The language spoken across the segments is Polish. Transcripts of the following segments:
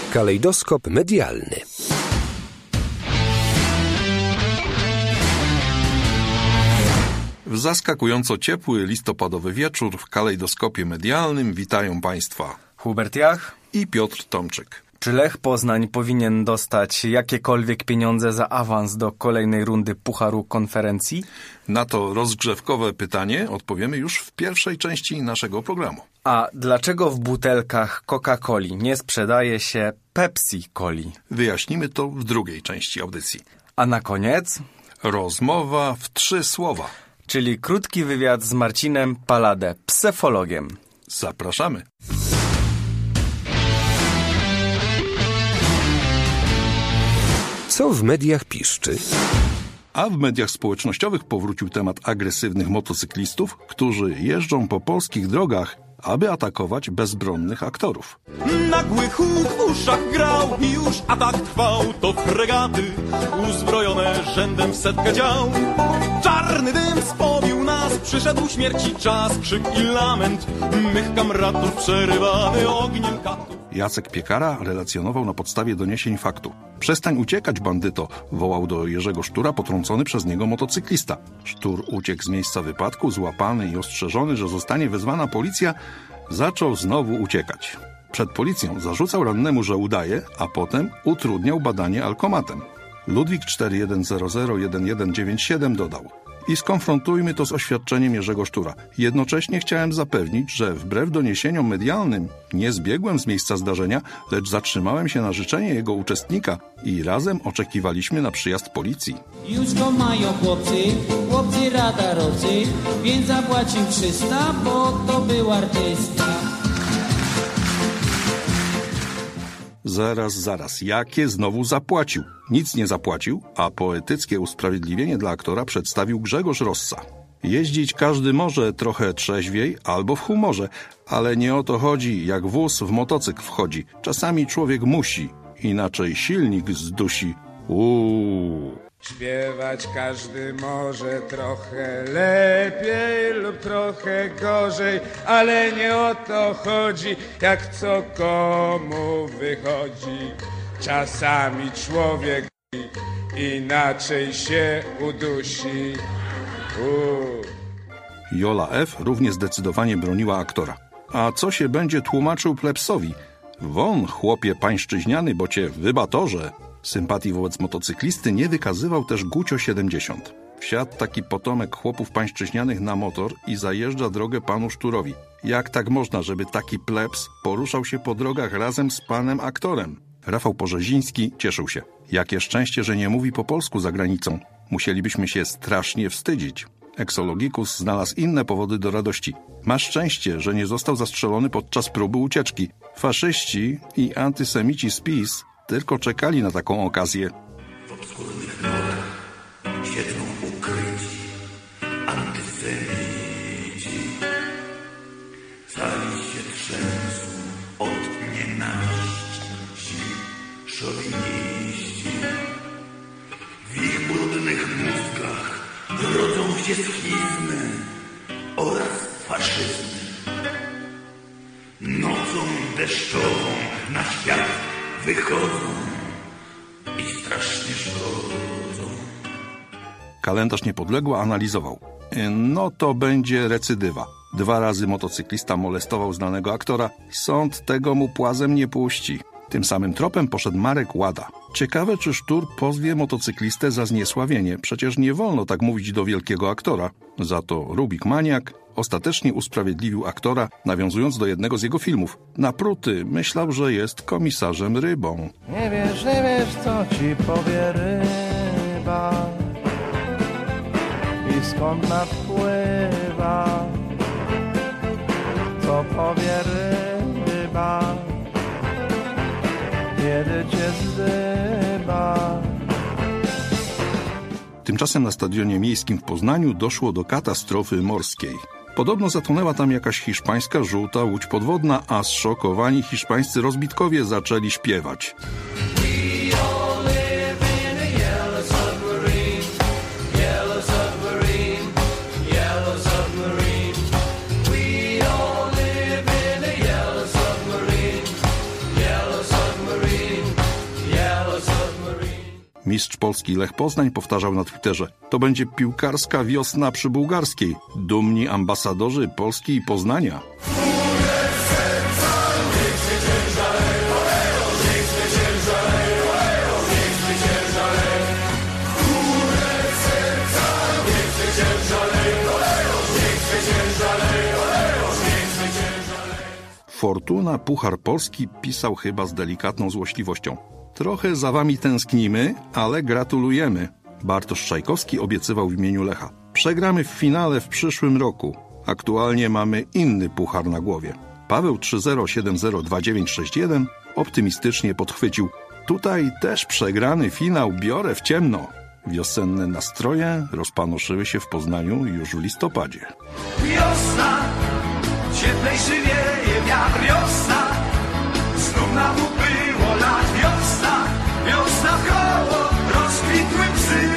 Kalejdoskop medialny. W zaskakująco ciepły listopadowy wieczór w kalejdoskopie medialnym witają Państwa Hubert Jach i Piotr Tomczyk. Czy Lech Poznań powinien dostać jakiekolwiek pieniądze za awans do kolejnej rundy Pucharu Konferencji? Na to rozgrzewkowe pytanie odpowiemy już w pierwszej części naszego programu. A dlaczego w butelkach Coca-Coli nie sprzedaje się Pepsi-Coli? Wyjaśnimy to w drugiej części audycji. A na koniec? Rozmowa w 3 słowa. Czyli krótki wywiad z Marcinem Paladę, psefologiem. Zapraszamy. Co w mediach piszczy? A w mediach społecznościowych powrócił temat agresywnych motocyklistów, którzy jeżdżą po polskich drogach, aby atakować bezbronnych aktorów. Nagły huk w uszach grał i już atak trwał. To fregaty uzbrojone rzędem w 100 dział. Czarny dym spowił nas, przyszedł śmierci czas. Krzyk i lament mych kamratów przerywany ogniem katów. Jacek Piekara relacjonował na podstawie doniesień faktu. Przestań uciekać, bandyto, wołał do Jerzego Sztura potrącony przez niego motocyklista. Sztur uciekł z miejsca wypadku, złapany i ostrzeżony, że zostanie wezwana policja, zaczął znowu uciekać. Przed policją zarzucał rannemu, że udaje, a potem utrudniał badanie alkomatem. Ludwik 41001197 dodał: i skonfrontujmy to z oświadczeniem Jerzego Sztura. Jednocześnie chciałem zapewnić, że wbrew doniesieniom medialnym nie zbiegłem z miejsca zdarzenia, lecz zatrzymałem się na życzenie jego uczestnika i razem oczekiwaliśmy na przyjazd policji. Już go mają chłopcy radarowcy, więc zapłacił 300, bo to był artysta. Zaraz, jakie znowu zapłacił? Nic nie zapłacił, a poetyckie usprawiedliwienie dla aktora przedstawił Grzegorz Rossa. Jeździć każdy może trochę trzeźwiej albo w humorze, ale nie o to chodzi, jak wóz w motocykl wchodzi. Czasami człowiek musi, inaczej silnik zdusi. Śpiewać każdy może trochę lepiej lub trochę gorzej, ale nie o to chodzi, jak co komu wychodzi. Czasami człowiek inaczej się udusi. Jola F. równie zdecydowanie broniła aktora. A co się będzie tłumaczył plebsowi? Won, chłopie pańszczyźniany, bo cię wybatorze. Sympatii wobec motocyklisty nie wykazywał też Gucio 70. Wsiadł taki potomek chłopów pańszczyźnianych na motor i zajeżdża drogę panu Szturowi. Jak tak można, żeby taki plebs poruszał się po drogach razem z panem aktorem? Rafał Porzeziński cieszył się. Jakie szczęście, że nie mówi po polsku za granicą. Musielibyśmy się strasznie wstydzić. Exologikus znalazł inne powody do radości. Ma szczęście, że nie został zastrzelony podczas próby ucieczki. Faszyści i antysemici z PiS tylko czekali na taką okazję. W obskurnych norach siedzą ukryci antysemici. Cali się trzęsą od nienawiści szowiniści. W ich brudnych mózgach rodzą się schizmy oraz faszyzmy. Nocą deszczową na świat wychodzą i strasznie szkodzą. Kalendarz Niepodległa analizował. No to będzie recydywa. 2 razy motocyklista molestował znanego aktora. Sąd tego mu płazem nie puści. Tym samym tropem poszedł Marek Łada. Ciekawe, czy Sztur pozwie motocyklistę za zniesławienie. Przecież nie wolno tak mówić do wielkiego aktora. Za to Rubik Maniak ostatecznie usprawiedliwił aktora, nawiązując do jednego z jego filmów. Napruty myślał, że jest komisarzem Rybą. Nie wiesz, co ci powie ryba i skąd napływa. Co powie ryba, kiedy cię zdyba. Tymczasem na stadionie miejskim w Poznaniu doszło do katastrofy morskiej. Podobno zatonęła tam jakaś hiszpańska żółta łódź podwodna, a zszokowani hiszpańscy rozbitkowie zaczęli śpiewać. We all live in a yellow submarine. Mistrz Polski Lech Poznań powtarzał na Twitterze: to będzie piłkarska wiosna przy bułgarskiej. Dumni ambasadorzy Polski i Poznania. Fortuna Puchar Polski pisał chyba z delikatną złośliwością. Trochę za wami tęsknimy, ale gratulujemy. Bartosz Czajkowski obiecywał w imieniu Lecha. Przegramy w finale w przyszłym roku. Aktualnie mamy inny puchar na głowie. Paweł 30702961 optymistycznie podchwycił: tutaj też przegrany finał biorę w ciemno. Wiosenne nastroje rozpanoszyły się w Poznaniu już w listopadzie. Wiosna, cieplejszy wieje wiatr, wiosna, znów nam było lat, wiosna, wiosna w koło, rozkwitły psy.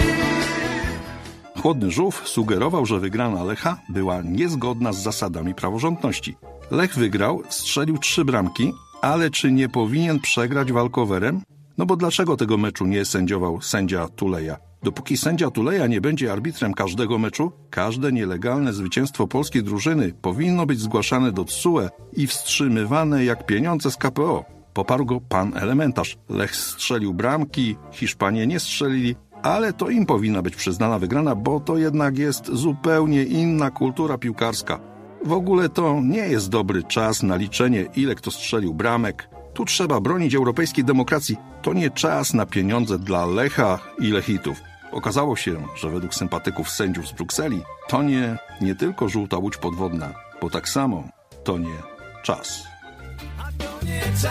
Chłodny Żółw sugerował, że wygrana Lecha była niezgodna z zasadami praworządności. Lech wygrał, strzelił 3 bramki, ale czy nie powinien przegrać walkowerem? No bo dlaczego tego meczu nie sędziował sędzia Tuleja? Dopóki sędzia Tuleja nie będzie arbitrem każdego meczu, każde nielegalne zwycięstwo polskiej drużyny powinno być zgłaszane do TSUE i wstrzymywane jak pieniądze z KPO. Poparł go pan Elementarz. Lech strzelił bramki, Hiszpanie nie strzelili, ale to im powinna być przyznana wygrana, bo to jednak jest zupełnie inna kultura piłkarska. W ogóle to nie jest dobry czas na liczenie, ile kto strzelił bramek. Tu trzeba bronić europejskiej demokracji. To nie czas na pieniądze dla Lecha i Lechitów. Okazało się, że według sympatyków sędziów z Brukseli to nie tylko żółta łódź podwodna, bo tak samo to nie czas. A to nie czas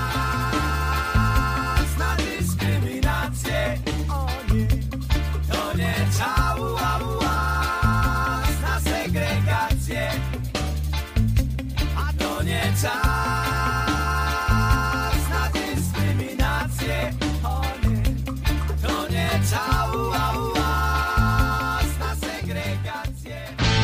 na dyskryminację. O nie, to nie czas na segregację. A to nie czas na dyskryminację. O nie, to nie czas na segregację.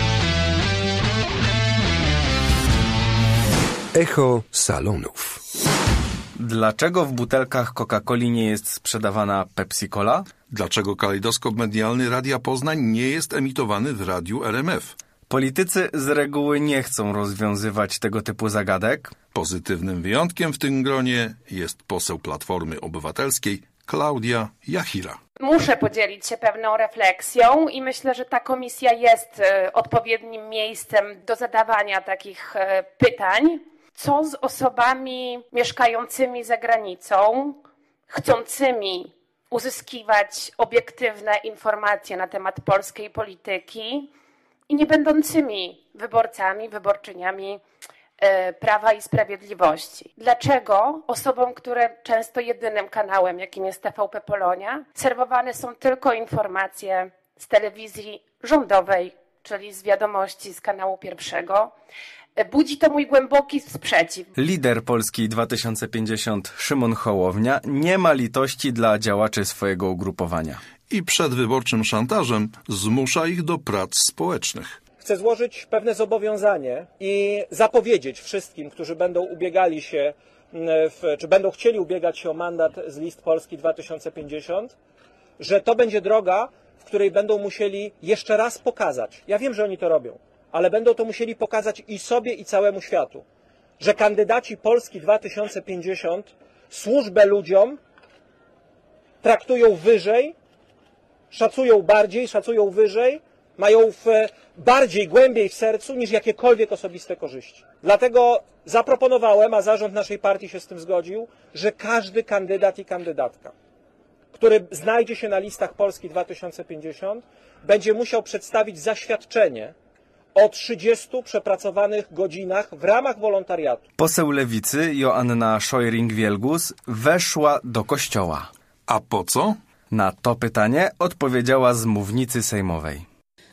Echo salonów. Dlaczego w butelkach Coca-Coli nie jest sprzedawana Pepsi-Cola? Dlaczego kalejdoskop medialny Radia Poznań nie jest emitowany w radiu RMF? Politycy z reguły nie chcą rozwiązywać tego typu zagadek. Pozytywnym wyjątkiem w tym gronie jest poseł Platformy Obywatelskiej Klaudia Jachira. Muszę podzielić się pewną refleksją i myślę, że ta komisja jest odpowiednim miejscem do zadawania takich pytań. Co z osobami mieszkającymi za granicą, chcącymi uzyskiwać obiektywne informacje na temat polskiej polityki i nie będącymi wyborcami, wyborczyniami Prawa i Sprawiedliwości? Dlaczego osobom, które często jedynym kanałem, jakim jest TVP Polonia, serwowane są tylko informacje z telewizji rządowej, czyli z wiadomości z kanału pierwszego? Budzi to mój głęboki sprzeciw. Lider Polski 2050 Szymon Hołownia nie ma litości dla działaczy swojego ugrupowania. I przed wyborczym szantażem zmusza ich do prac społecznych. Chcę złożyć pewne zobowiązanie i zapowiedzieć wszystkim, którzy będą ubiegali się, czy będą chcieli ubiegać się o mandat z list Polski 2050, że to będzie droga, w której będą musieli jeszcze raz pokazać. Ja wiem, że oni to robią, ale będą to musieli pokazać i sobie, i całemu światu, że kandydaci Polski 2050 służbę ludziom traktują wyżej, szacują bardziej, szacują wyżej, mają bardziej, głębiej w sercu niż jakiekolwiek osobiste korzyści. Dlatego zaproponowałem, a zarząd naszej partii się z tym zgodził, że każdy kandydat i kandydatka, który znajdzie się na listach Polski 2050, będzie musiał przedstawić zaświadczenie o 30 przepracowanych godzinach w ramach wolontariatu. Poseł Lewicy Joanna Szojring-Wielgus weszła do kościoła. A po co? Na to pytanie odpowiedziała z mównicy sejmowej.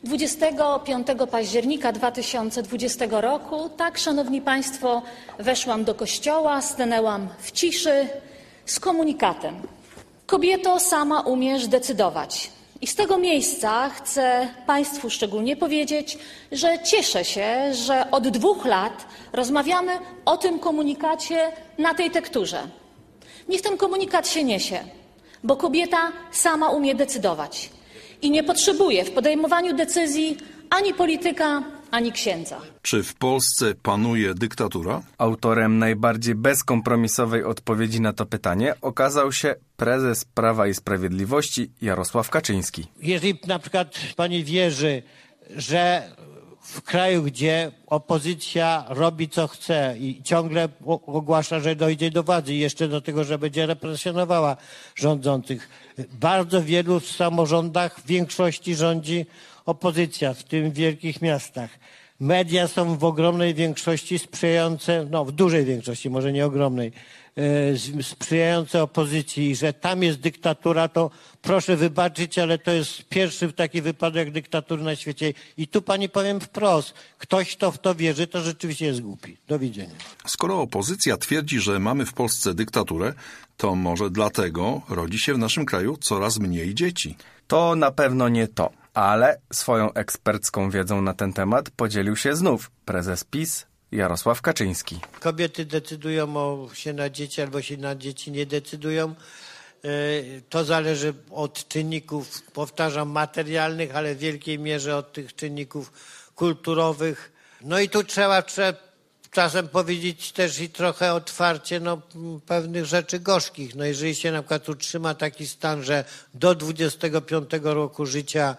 25 października 2020 roku, tak, szanowni państwo, weszłam do kościoła, stanęłam w ciszy z komunikatem. Kobieto, sama umiesz decydować. I z tego miejsca chcę państwu szczególnie powiedzieć, że cieszę się, że od 2 lat rozmawiamy o tym komunikacie na tej tekturze. Niech ten komunikat się niesie. bo kobieta sama umie decydować i nie potrzebuje w podejmowaniu decyzji ani polityka, ani księdza. Czy w Polsce panuje dyktatura? Autorem najbardziej bezkompromisowej odpowiedzi na to pytanie okazał się prezes Prawa i Sprawiedliwości Jarosław Kaczyński. Jeżeli na przykład pani wierzy, że w kraju, gdzie opozycja robi co chce i ciągle ogłasza, że dojdzie do władzy i jeszcze do tego, że będzie represjonowała rządzących. Bardzo wielu samorządach w większości rządzi opozycja, w tym w wielkich miastach. Media są w ogromnej większości sprzyjające, w dużej większości, może nie ogromnej, sprzyjające opozycji i że tam jest dyktatura, to proszę wybaczyć, ale to jest pierwszy taki wypadek dyktatury na świecie. I tu pani powiem wprost, ktoś, kto w to wierzy, to rzeczywiście jest głupi. Do widzenia. Skoro opozycja twierdzi, że mamy w Polsce dyktaturę, to może dlatego rodzi się w naszym kraju coraz mniej dzieci. To na pewno nie to, ale swoją ekspercką wiedzą na ten temat podzielił się znów prezes PiS Jarosław Kaczyński. Kobiety decydują się na dzieci albo się na dzieci nie decydują. To zależy od czynników, powtarzam, materialnych, ale w wielkiej mierze od tych czynników kulturowych. No i tu trzeba czasem powiedzieć też i trochę otwarcie pewnych rzeczy gorzkich. Jeżeli się na przykład utrzyma taki stan, że do 25 roku życia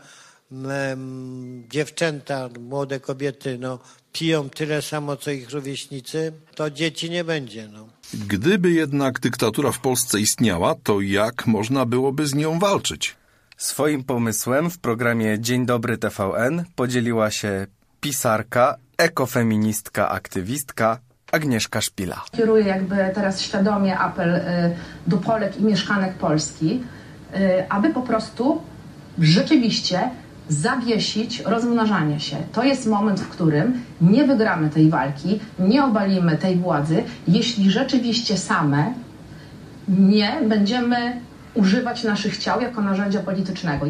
dziewczęta, młode kobiety piją tyle samo, co ich rówieśnicy, to dzieci nie będzie. Gdyby jednak dyktatura w Polsce istniała, to jak można byłoby z nią walczyć? Swoim pomysłem w programie Dzień Dobry TVN podzieliła się pisarka, ekofeministka, aktywistka Agnieszka Szpila. Kieruję teraz świadomie apel do Polek i mieszkanek Polski, aby po prostu rzeczywiście zawiesić rozmnażanie się. To jest moment, w którym nie wygramy tej walki, nie obalimy tej władzy, jeśli rzeczywiście same nie będziemy używać naszych ciał jako narzędzia politycznego.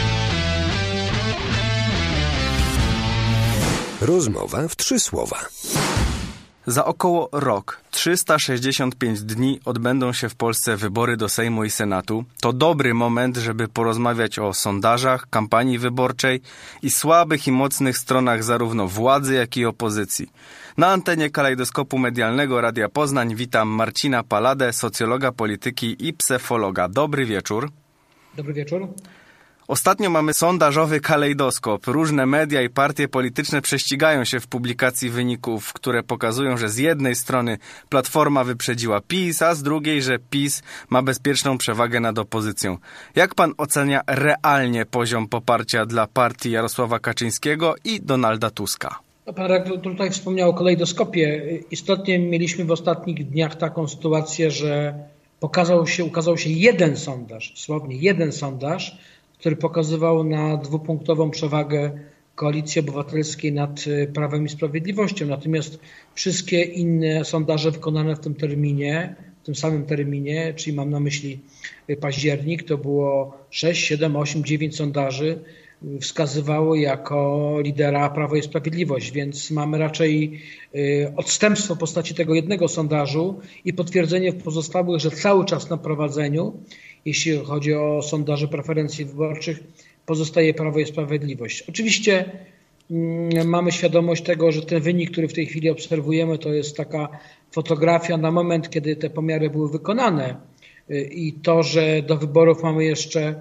Rozmowa w 3 słowa. Za około rok, 365 dni odbędą się w Polsce wybory do Sejmu i Senatu. To dobry moment, żeby porozmawiać o sondażach, kampanii wyborczej i słabych i mocnych stronach zarówno władzy, jak i opozycji. Na antenie Kalejdoskopu Medialnego Radia Poznań witam Marcina Paladę, socjologa polityki i psefologa. Dobry wieczór. Dobry wieczór. Ostatnio mamy sondażowy kalejdoskop. Różne media i partie polityczne prześcigają się w publikacji wyników, które pokazują, że z jednej strony Platforma wyprzedziła PiS, a z drugiej, że PiS ma bezpieczną przewagę nad opozycją. Jak pan ocenia realnie poziom poparcia dla partii Jarosława Kaczyńskiego i Donalda Tuska? Pan redaktor tutaj wspomniał o kalejdoskopie. Istotnie mieliśmy w ostatnich dniach taką sytuację, że ukazał się jeden sondaż, dosłownie jeden sondaż, który pokazywał na 2-punktową przewagę Koalicji Obywatelskiej nad Prawem i Sprawiedliwością. Natomiast wszystkie inne sondaże wykonane w tym samym terminie, czyli mam na myśli październik, to było 6, 7, 8, 9 sondaży, wskazywało jako lidera Prawo i Sprawiedliwość, więc mamy raczej odstępstwo w postaci tego jednego sondażu i potwierdzenie w pozostałych, że cały czas na prowadzeniu, jeśli chodzi o sondaże preferencji wyborczych, pozostaje Prawo i Sprawiedliwość. Oczywiście mamy świadomość tego, że ten wynik, który w tej chwili obserwujemy, to jest taka fotografia na moment, kiedy te pomiary były wykonane i to, że do wyborów mamy jeszcze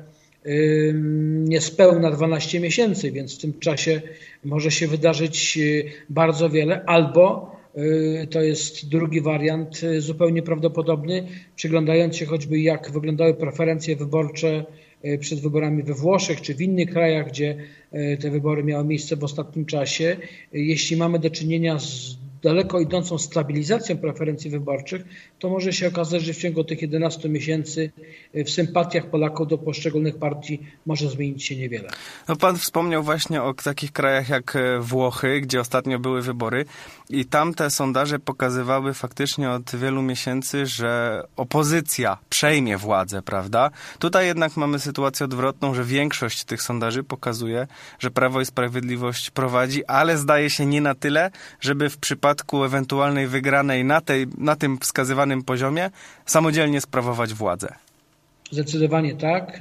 niespełna 12 miesięcy, więc w tym czasie może się wydarzyć bardzo wiele, albo to jest drugi wariant zupełnie prawdopodobny, przyglądając się choćby jak wyglądały preferencje wyborcze przed wyborami we Włoszech czy w innych krajach, gdzie te wybory miały miejsce w ostatnim czasie. Jeśli mamy do czynienia z daleko idącą stabilizacją preferencji wyborczych, to może się okazać, że w ciągu tych 11 miesięcy w sympatiach Polaków do poszczególnych partii może zmienić się niewiele. No pan wspomniał właśnie o takich krajach jak Włochy, gdzie ostatnio były wybory i tam te sondaże pokazywały faktycznie od wielu miesięcy, że opozycja przejmie władzę, prawda? Tutaj jednak mamy sytuację odwrotną, że większość tych sondaży pokazuje, że Prawo i Sprawiedliwość prowadzi, ale zdaje się nie na tyle, żeby w przypadku ewentualnej wygranej na tym wskazywanym poziomie samodzielnie sprawować władzę. Zdecydowanie tak.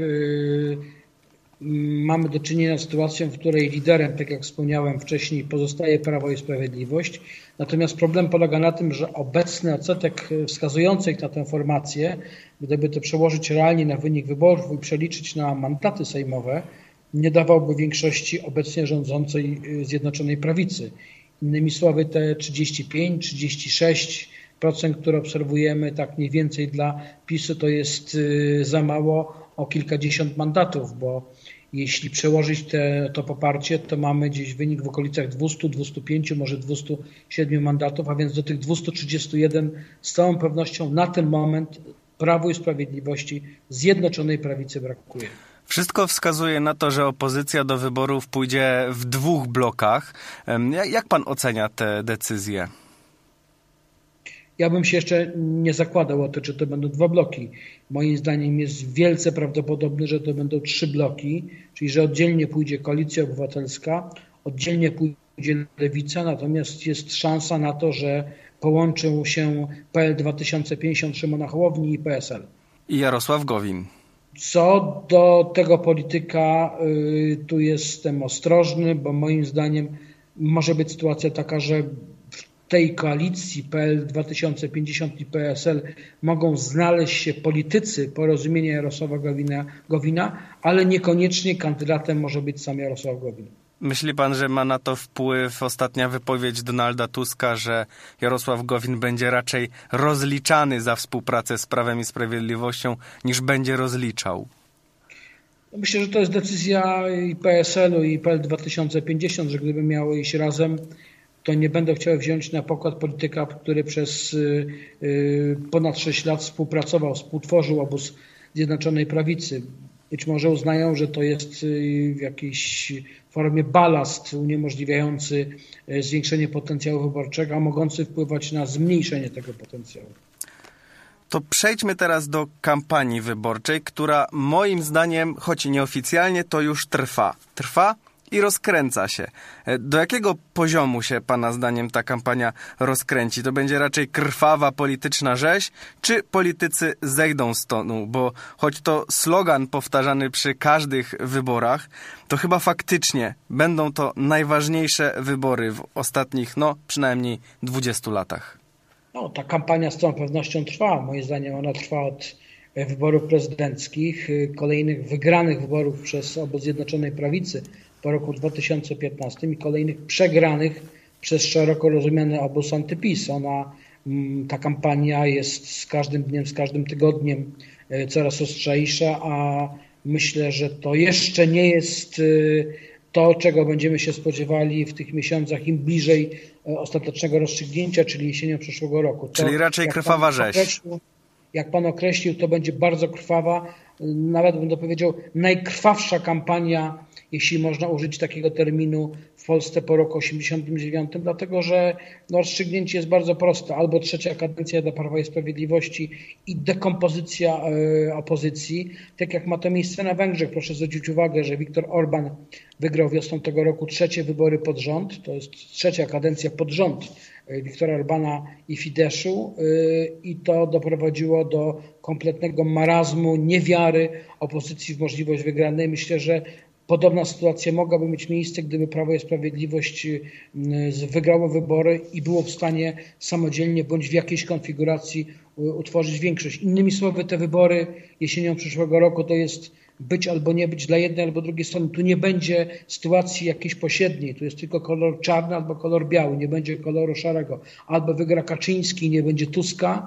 Mamy do czynienia z sytuacją, w której liderem, tak jak wspomniałem wcześniej, pozostaje Prawo i Sprawiedliwość. Natomiast problem polega na tym, że obecny odsetek wskazujących na tę formację, gdyby to przełożyć realnie na wynik wyborów i przeliczyć na mandaty sejmowe, nie dawałby większości obecnie rządzącej Zjednoczonej Prawicy. Innymi słowy, te 35-36%, które obserwujemy, tak mniej więcej dla PiS-u, to jest za mało o kilkadziesiąt mandatów, bo jeśli przełożyć to poparcie, to mamy gdzieś wynik w okolicach 200, 205, może 207 mandatów, a więc do tych 231 z całą pewnością na ten moment Prawu i Sprawiedliwości Zjednoczonej Prawicy brakuje. Wszystko wskazuje na to, że opozycja do wyborów pójdzie w 2 blokach. Jak pan ocenia te decyzje? Ja bym się jeszcze nie zakładał o to, czy to będą 2 bloki. Moim zdaniem jest wielce prawdopodobne, że to będą 3 bloki, czyli że oddzielnie pójdzie Koalicja Obywatelska, oddzielnie pójdzie Lewica, natomiast jest szansa na to, że połączą się PL 2050 Szymona Hołowni i PSL. I Jarosław Gowin. Co do tego polityka, tu jestem ostrożny, bo moim zdaniem może być sytuacja taka, że w tej koalicji PL 2050 i PSL mogą znaleźć się politycy porozumienia Jarosława Gowina, ale niekoniecznie kandydatem może być sam Jarosław Gowin. Myśli pan, że ma na to wpływ ostatnia wypowiedź Donalda Tuska, że Jarosław Gowin będzie raczej rozliczany za współpracę z Prawem i Sprawiedliwością, niż będzie rozliczał? Myślę, że to jest decyzja i PSL-u i PL 2050, że gdyby miało iść razem, to nie będą chciały wziąć na pokład polityka, który przez ponad 6 lat współtworzył obóz Zjednoczonej Prawicy. Być może uznają, że to jest w jakiejś formie balast uniemożliwiający zwiększenie potencjału wyborczego, a mogący wpływać na zmniejszenie tego potencjału. To przejdźmy teraz do kampanii wyborczej, która moim zdaniem, choć nieoficjalnie, to już trwa. Trwa i rozkręca się. Do jakiego poziomu się pana zdaniem ta kampania rozkręci? To będzie raczej krwawa polityczna rzeź, czy politycy zejdą z tonu? Bo choć to slogan powtarzany przy każdych wyborach, to chyba faktycznie będą to najważniejsze wybory w ostatnich, przynajmniej 20 latach. Ta kampania z całą pewnością trwa. Moim zdaniem ona trwa od wyborów prezydenckich, kolejnych wygranych wyborów przez obóz Zjednoczonej Prawicy po roku 2015 i kolejnych przegranych przez szeroko rozumiany obóz antyPiS. Ta kampania jest z każdym dniem, z każdym tygodniem coraz ostrzejsza, a myślę, że to jeszcze nie jest to, czego będziemy się spodziewali w tych miesiącach im bliżej ostatecznego rozstrzygnięcia, czyli jesienią przyszłego roku. Czyli raczej krwawa rzeź. Jak pan określił, to będzie bardzo krwawa, nawet bym to powiedział, najkrwawsza kampania, jeśli można użyć takiego terminu, w Polsce po roku 1989, dlatego że rozstrzygnięcie jest bardzo proste. Albo trzecia kadencja dla Prawa i Sprawiedliwości i dekompozycja opozycji, tak jak ma to miejsce na Węgrzech. Proszę zwrócić uwagę, że Viktor Orbán wygrał wiosną tego roku 3 wybory pod rząd. To jest 3. kadencja pod rząd Viktora Orbána i Fideszu i to doprowadziło do kompletnego marazmu, niewiary opozycji w możliwość wygranej. Myślę, że podobna sytuacja mogłaby mieć miejsce, gdyby Prawo i Sprawiedliwość wygrało wybory i było w stanie samodzielnie bądź w jakiejś konfiguracji utworzyć większość. Innymi słowy, te wybory jesienią przyszłego roku to jest być albo nie być dla jednej albo drugiej strony. Tu nie będzie sytuacji jakiejś pośredniej. Tu jest tylko kolor czarny albo kolor biały. Nie będzie koloru szarego. Albo wygra Kaczyński, nie będzie Tuska.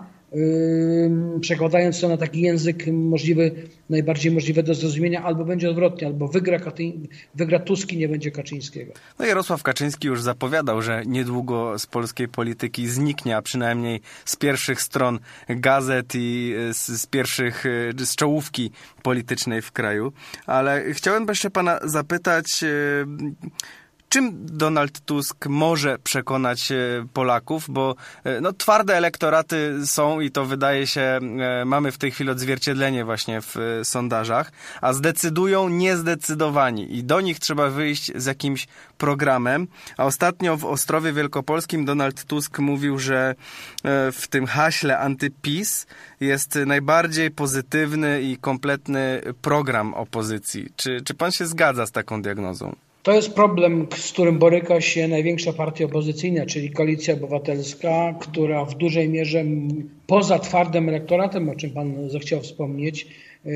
Przekładając to na taki język najbardziej możliwy do zrozumienia, albo będzie odwrotnie, albo wygra Tusk i nie będzie Kaczyńskiego. Jarosław Kaczyński już zapowiadał, że niedługo z polskiej polityki zniknie, a przynajmniej z pierwszych stron gazet i z czołówki politycznej w kraju. Ale chciałem jeszcze pana zapytać, Czym Donald Tusk może przekonać Polaków? Bo twarde elektoraty są i to wydaje się, mamy w tej chwili odzwierciedlenie właśnie w sondażach, a zdecydują niezdecydowani i do nich trzeba wyjść z jakimś programem. A ostatnio w Ostrowie Wielkopolskim Donald Tusk mówił, że w tym haśle anty-PiS jest najbardziej pozytywny i kompletny program opozycji. Czy pan się zgadza z taką diagnozą? To jest problem, z którym boryka się największa partia opozycyjna, czyli Koalicja Obywatelska, która w dużej mierze poza twardym elektoratem, o czym pan zechciał wspomnieć,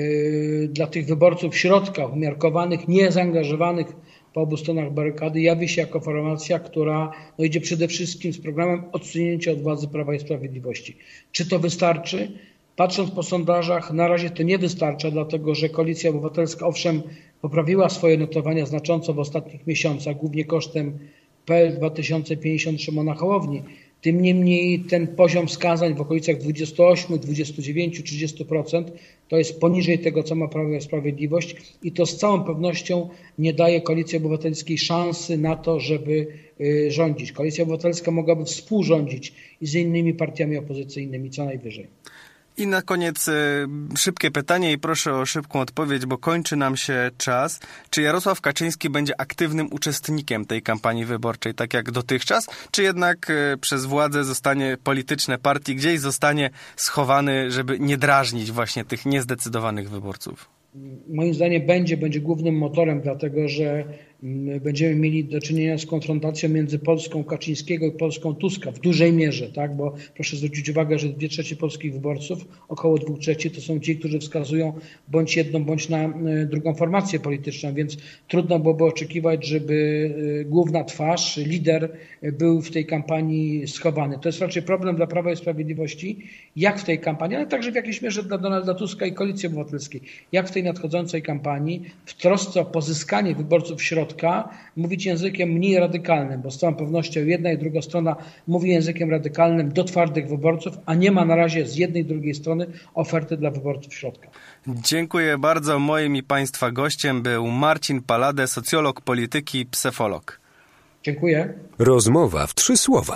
dla tych wyborców środka, umiarkowanych, niezaangażowanych po obu stronach barykady, jawi się jako formacja, która idzie przede wszystkim z programem odsunięcia od władzy Prawa i Sprawiedliwości. Czy to wystarczy? Patrząc po sondażach, na razie to nie wystarcza, dlatego że Koalicja Obywatelska owszem poprawiła swoje notowania znacząco w ostatnich miesiącach, głównie kosztem PL 2050 Szymona Hołowni. Tym niemniej ten poziom wskazań w okolicach 28, 29, 30% to jest poniżej tego, co ma Prawo i Sprawiedliwość i to z całą pewnością nie daje Koalicji Obywatelskiej szansy na to, żeby rządzić. Koalicja Obywatelska mogłaby współrządzić i z innymi partiami opozycyjnymi co najwyżej. I na koniec szybkie pytanie i proszę o szybką odpowiedź, bo kończy nam się czas. Czy Jarosław Kaczyński będzie aktywnym uczestnikiem tej kampanii wyborczej, tak jak dotychczas, czy jednak przez władzę zostanie polityczne partii, gdzieś zostanie schowany, żeby nie drażnić właśnie tych niezdecydowanych wyborców? Moim zdaniem będzie głównym motorem, dlatego że będziemy mieli do czynienia z konfrontacją między Polską Kaczyńskiego i Polską Tuska w dużej mierze, tak? Bo proszę zwrócić uwagę, że 2/3 polskich wyborców, około 2/3 to są ci, którzy wskazują bądź jedną, bądź na drugą formację polityczną, więc trudno byłoby oczekiwać, żeby główna twarz, lider był w tej kampanii schowany. To jest raczej problem dla Prawa i Sprawiedliwości, jak w tej kampanii, ale także w jakiejś mierze dla Donalda Tuska i Koalicji Obywatelskiej, jak w tej nadchodzącej kampanii w trosce o pozyskanie wyborców środka mówić językiem mniej radykalnym, bo z całą pewnością jedna i druga strona mówi językiem radykalnym do twardych wyborców, a nie ma na razie z jednej i drugiej strony oferty dla wyborców środka. Dziękuję bardzo. Moim i Państwa gościem był Marcin Palade, socjolog polityki, psycholog. Dziękuję. Rozmowa w 3 słowa.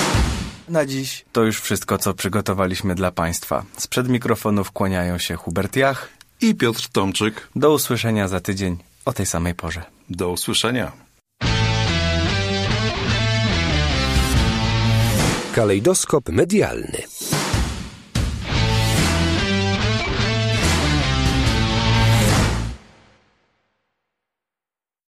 Na dziś to już wszystko, co przygotowaliśmy dla Państwa. Sprzed mikrofonów kłaniają się Hubert Jach i Piotr Tomczyk. Do usłyszenia za tydzień o tej samej porze. Do usłyszenia. Kalejdoskop medialny.